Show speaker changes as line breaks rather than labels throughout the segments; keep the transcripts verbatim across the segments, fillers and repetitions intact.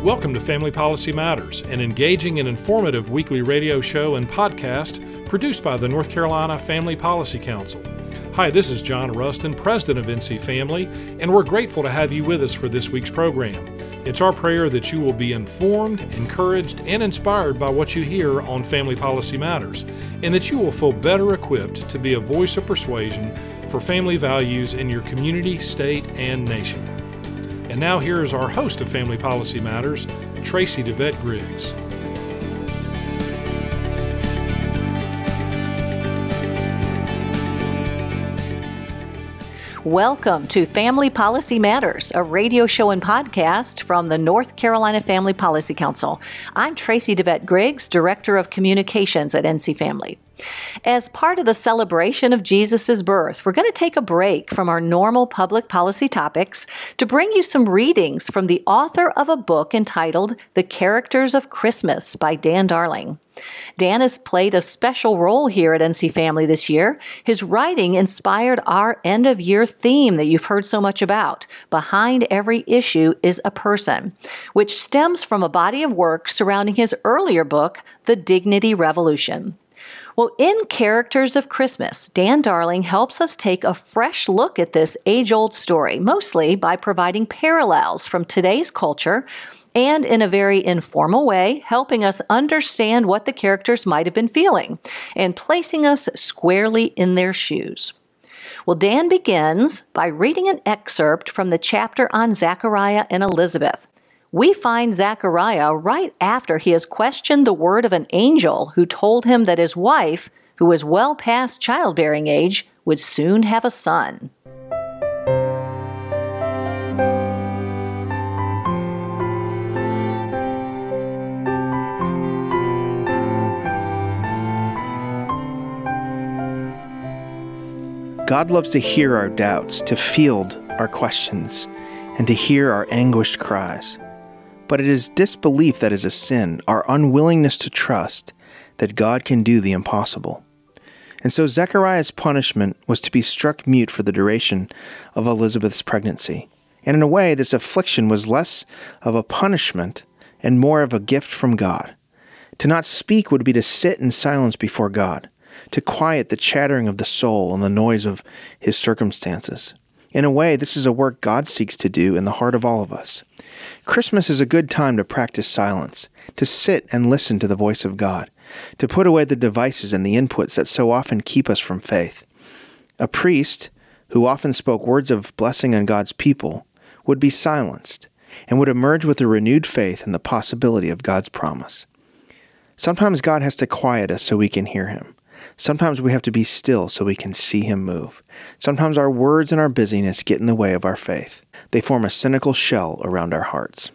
Welcome to Family Policy Matters, an engaging and informative weekly radio show and podcast produced by the North Carolina Family Policy Council. Hi, this is John Rustin, President of N C Family, and we're grateful to have you with us for this week's program. It's our prayer that you will be informed, encouraged, and inspired by what you hear on Family Policy Matters, and that you will feel better equipped to be a voice of persuasion for family values in your community, state, and nation. And now here is our host of Family Policy Matters, Tracy DeVette Griggs.
Welcome to Family Policy Matters, a radio show and podcast from the North Carolina Family Policy Council. I'm Tracy DeVette Griggs, Director of Communications at N C Family. As part of the celebration of Jesus' birth, we're going to take a break from our normal public policy topics to bring you some readings from the author of a book entitled The Characters of Christmas by Dan Darling. Dan has played a special role here at N C Family this year. His writing inspired our end-of-year theme that you've heard so much about, Behind Every Issue is a Person, which stems from a body of work surrounding his earlier book, The Dignity Revolution. Well, in Characters of Christmas, Dan Darling helps us take a fresh look at this age-old story, mostly by providing parallels from today's culture and in a very informal way, helping us understand what the characters might have been feeling and placing us squarely in their shoes. Well, Dan begins by reading an excerpt from the chapter on Zechariah and Elizabeth. We find Zechariah right after he has questioned the word of an angel who told him that his wife, who was well past childbearing age, would soon have a son.
God loves to hear our doubts, to field our questions, and to hear our anguished cries. But it is disbelief that is a sin, our unwillingness to trust that God can do the impossible. And so Zechariah's punishment was to be struck mute for the duration of Elizabeth's pregnancy. And in a way, this affliction was less of a punishment and more of a gift from God. To not speak would be to sit in silence before God, to quiet the chattering of the soul and the noise of his circumstances. In a way, this is a work God seeks to do in the heart of all of us. Christmas is a good time to practice silence, to sit and listen to the voice of God, to put away the devices and the inputs that so often keep us from faith. A priest, who often spoke words of blessing on God's people, would be silenced and would emerge with a renewed faith in the possibility of God's promise. Sometimes God has to quiet us so we can hear him. Sometimes we have to be still so we can see him move. Sometimes our words and our busyness get in the way of our faith. They form a cynical shell around our hearts.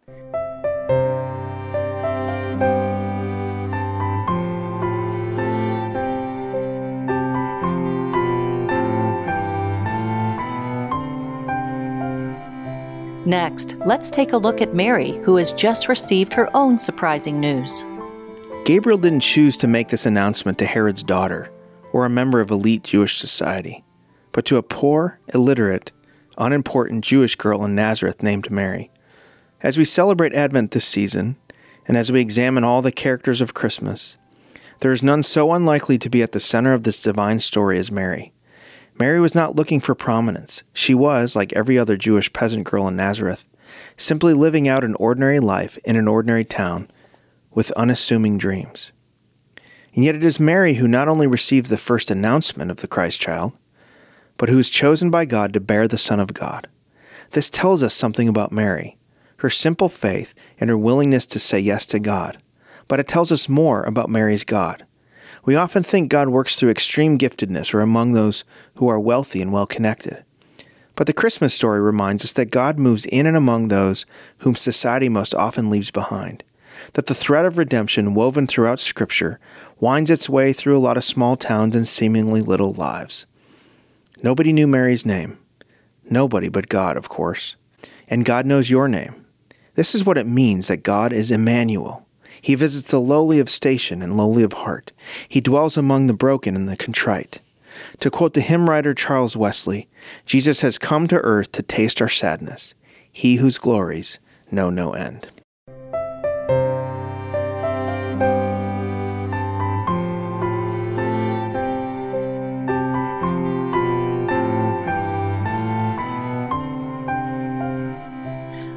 Next, let's take a look at Mary, who has just received her own surprising news.
Gabriel didn't choose to make this announcement to Herod's daughter or a member of elite Jewish society, but to a poor, illiterate, unimportant Jewish girl in Nazareth named Mary. As we celebrate Advent this season, and as we examine all the characters of Christmas, there is none so unlikely to be at the center of this divine story as Mary. Mary was not looking for prominence. She was, like every other Jewish peasant girl in Nazareth, simply living out an ordinary life in an ordinary town with unassuming dreams. And yet it is Mary who not only receives the first announcement of the Christ child, but who is chosen by God to bear the Son of God. This tells us something about Mary, her simple faith and her willingness to say yes to God. But it tells us more about Mary's God. We often think God works through extreme giftedness or among those who are wealthy and well-connected. But the Christmas story reminds us that God moves in and among those whom society most often leaves behind. That the thread of redemption woven throughout Scripture winds its way through a lot of small towns and seemingly little lives. Nobody knew Mary's name. Nobody but God, of course. And God knows your name. This is what it means that God is Emmanuel. He visits the lowly of station and lowly of heart. He dwells among the broken and the contrite. To quote the hymn writer Charles Wesley, Jesus has come to earth to taste our sadness, he whose glories know no end.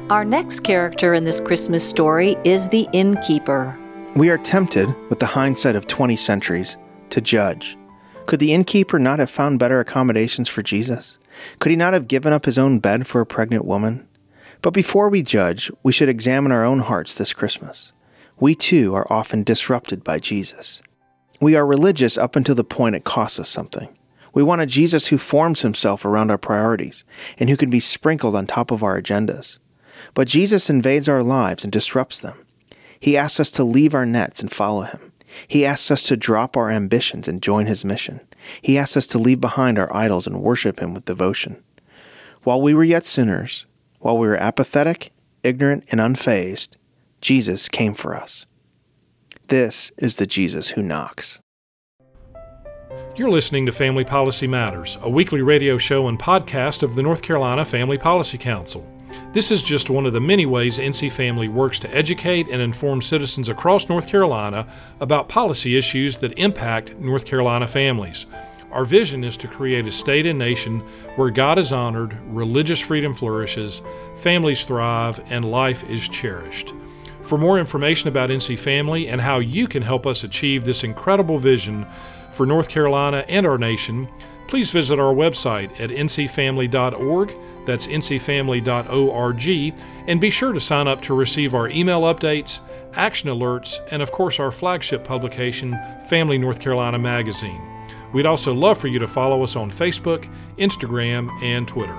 Our next character in this Christmas story is the innkeeper.
We are tempted, with the hindsight of twenty centuries, to judge. Could the innkeeper not have found better accommodations for Jesus? Could he not have given up his own bed for a pregnant woman? But before we judge, we should examine our own hearts this Christmas. We too are often disrupted by Jesus. We are religious up until the point it costs us something. We want a Jesus who forms himself around our priorities and who can be sprinkled on top of our agendas. But Jesus invades our lives and disrupts them. He asks us to leave our nets and follow him. He asks us to drop our ambitions and join his mission. He asks us to leave behind our idols and worship him with devotion. While we were yet sinners, while we were apathetic, ignorant, and unfazed, Jesus came for us. This is the Jesus who knocks.
You're listening to Family Policy Matters, a weekly radio show and podcast of the North Carolina Family Policy Council. This is just one of the many ways N C Family works to educate and inform citizens across North Carolina about policy issues that impact North Carolina families. Our vision is to create a state and nation where God is honored, religious freedom flourishes, families thrive, and life is cherished. For more information about N C Family and how you can help us achieve this incredible vision for North Carolina and our nation, please visit our website at n c family dot org, that's n c family dot org, and be sure to sign up to receive our email updates, action alerts, and of course our flagship publication, Family North Carolina Magazine. We'd also love for you to follow us on Facebook, Instagram, and Twitter.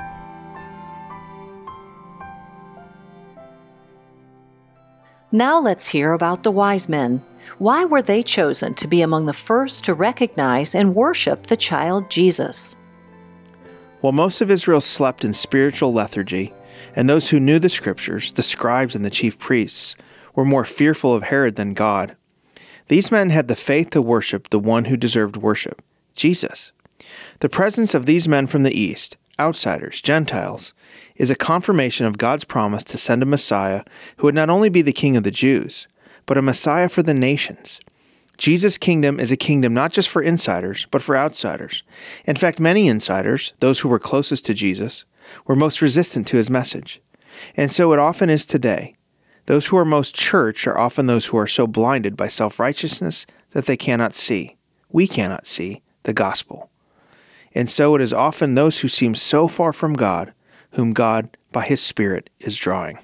Now let's hear about the wise men. Why were they chosen to be among the first to recognize and worship the child Jesus?
While most of Israel slept in spiritual lethargy, and those who knew the scriptures, the scribes and the chief priests, were more fearful of Herod than God, these men had the faith to worship the one who deserved worship, Jesus. The presence of these men from the East, outsiders, Gentiles, is a confirmation of God's promise to send a Messiah who would not only be the King of the Jews, but a Messiah for the nations. Jesus' kingdom is a kingdom not just for insiders, but for outsiders. In fact, many insiders, those who were closest to Jesus, were most resistant to his message. And so it often is today. Those who are most church are often those who are so blinded by self-righteousness that they cannot see, we cannot see, the gospel. And so it is often those who seem so far from God, whom God, by his Spirit, is drawing.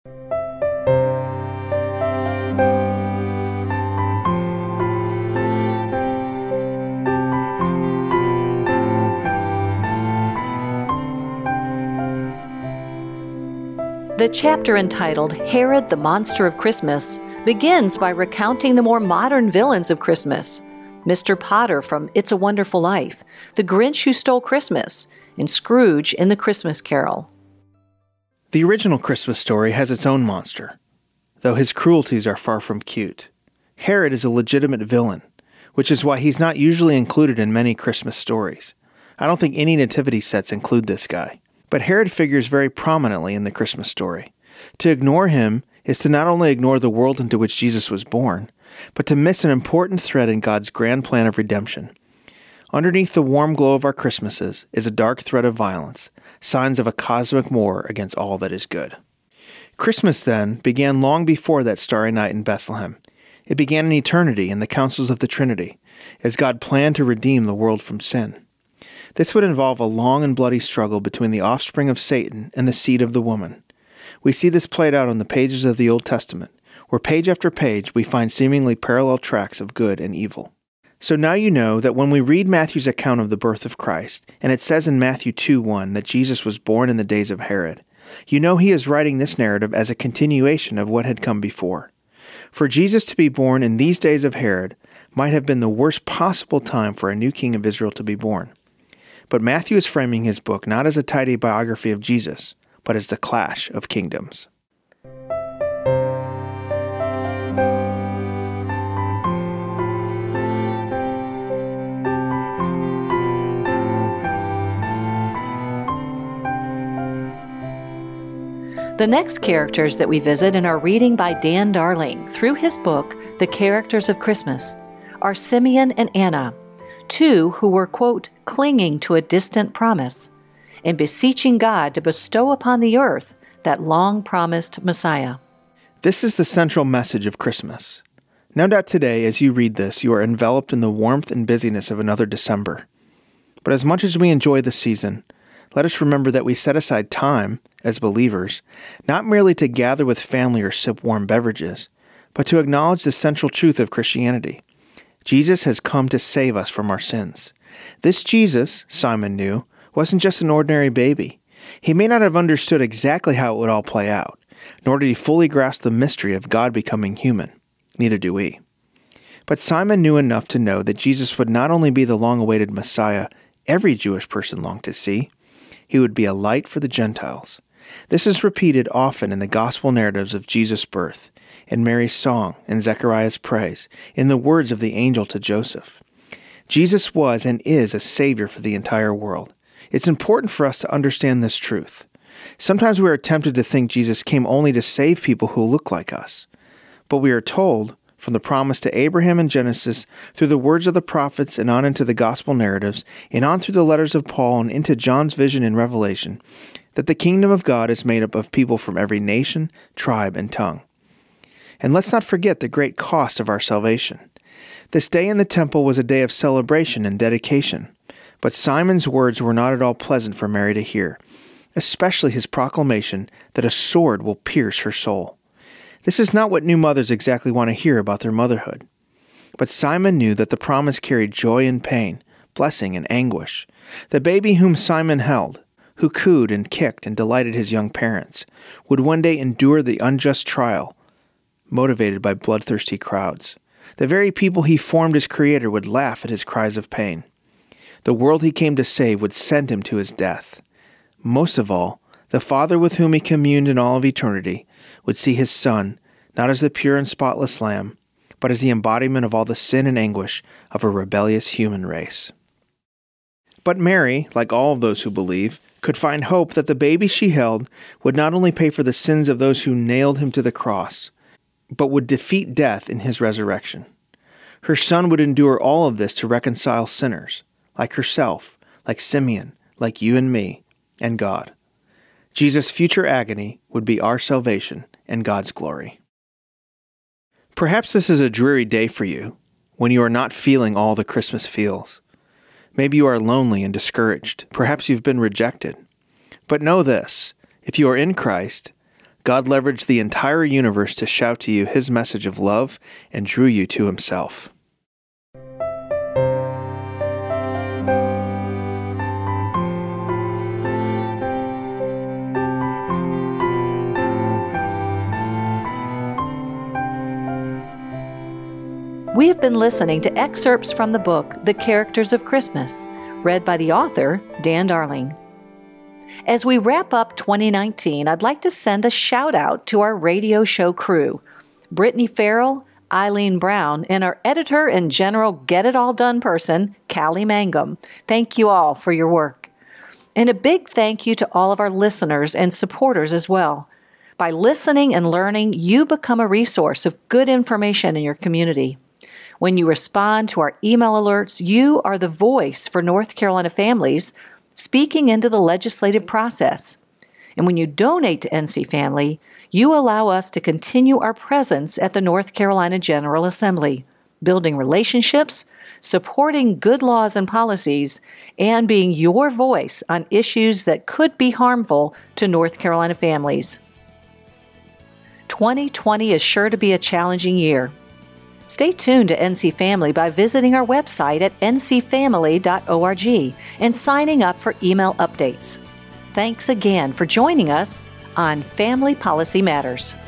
The chapter entitled Herod the Monster of Christmas begins by recounting the more modern villains of Christmas, Mister Potter from It's a Wonderful Life, the Grinch Who Stole Christmas, and Scrooge in The Christmas Carol.
The original Christmas story has its own monster, though his cruelties are far from cute. Herod is a legitimate villain, which is why he's not usually included in many Christmas stories. I don't think any nativity sets include this guy. But Herod figures very prominently in the Christmas story. To ignore him is to not only ignore the world into which Jesus was born, but to miss an important thread in God's grand plan of redemption. Underneath the warm glow of our Christmases is a dark thread of violence, signs of a cosmic war against all that is good. Christmas, then, began long before that starry night in Bethlehem. It began in eternity in the councils of the Trinity, as God planned to redeem the world from sin. This would involve a long and bloody struggle between the offspring of Satan and the seed of the woman. We see this played out on the pages of the Old Testament, where page after page we find seemingly parallel tracks of good and evil. So now you know that when we read Matthew's account of the birth of Christ, and it says in Matthew two one that Jesus was born in the days of Herod, you know he is writing this narrative as a continuation of what had come before. For Jesus to be born in these days of Herod might have been the worst possible time for a new king of Israel to be born. But Matthew is framing his book not as a tidy biography of Jesus, but as the clash of kingdoms.
The next characters that we visit in our reading by Dan Darling through his book, The Characters of Christmas, are Simeon and Anna, two who were, quote, clinging to a distant promise and beseeching God to bestow upon the earth that long-promised Messiah.
This is the central message of Christmas. No doubt today, as you read this, you are enveloped in the warmth and busyness of another December. But as much as we enjoy the season, let us remember that we set aside time, as believers, not merely to gather with family or sip warm beverages, but to acknowledge the central truth of Christianity. Jesus has come to save us from our sins. This Jesus, Simon knew, wasn't just an ordinary baby. He may not have understood exactly how it would all play out, nor did he fully grasp the mystery of God becoming human. Neither do we. But Simon knew enough to know that Jesus would not only be the long-awaited Messiah every Jewish person longed to see, he would be a light for the Gentiles. This is repeated often in the gospel narratives of Jesus' birth, in Mary's song, in Zechariah's praise, in the words of the angel to Joseph. Jesus was and is a Savior for the entire world. It's important for us to understand this truth. Sometimes we are tempted to think Jesus came only to save people who look like us. But we are told, from the promise to Abraham in Genesis, through the words of the prophets and on into the gospel narratives, and on through the letters of Paul and into John's vision in Revelation, that the kingdom of God is made up of people from every nation, tribe, and tongue. And let's not forget the great cost of our salvation. This day in the temple was a day of celebration and dedication, but Simon's words were not at all pleasant for Mary to hear, especially his proclamation that a sword will pierce her soul. This is not what new mothers exactly want to hear about their motherhood. But Simon knew that the promise carried joy and pain, blessing and anguish. The baby whom Simon held, who cooed and kicked and delighted his young parents, would one day endure the unjust trial, motivated by bloodthirsty crowds. The very people he formed as creator would laugh at his cries of pain. The world he came to save would send him to his death. Most of all, the Father with whom he communed in all of eternity would see his Son, not as the pure and spotless Lamb, but as the embodiment of all the sin and anguish of a rebellious human race. But Mary, like all of those who believe, could find hope that the baby she held would not only pay for the sins of those who nailed him to the cross, but would defeat death in his resurrection. Her Son would endure all of this to reconcile sinners, like herself, like Simeon, like you and me, and God. Jesus' future agony would be our salvation and God's glory. Perhaps this is a dreary day for you, when you are not feeling all the Christmas feels. Maybe you are lonely and discouraged. Perhaps you've been rejected. But know this, if you are in Christ, God leveraged the entire universe to shout to you his message of love and drew you to himself.
We have been listening to excerpts from the book, The Characters of Christmas, read by the author, Dan Darling. As we wrap up twenty nineteen, I'd like to send a shout out to our radio show crew, Brittany Farrell, Eileen Brown, and our editor and general get-it-all-done person, Callie Mangum. Thank you all for your work. And a big thank you to all of our listeners and supporters as well. By listening and learning, you become a resource of good information in your community. When you respond to our email alerts, you are the voice for North Carolina families speaking into the legislative process. And when you donate to N C Family, you allow us to continue our presence at the North Carolina General Assembly, building relationships, supporting good laws and policies, and being your voice on issues that could be harmful to North Carolina families. twenty twenty is sure to be a challenging year. Stay tuned to N C Family by visiting our website at n c family dot org and signing up for email updates. Thanks again for joining us on Family Policy Matters.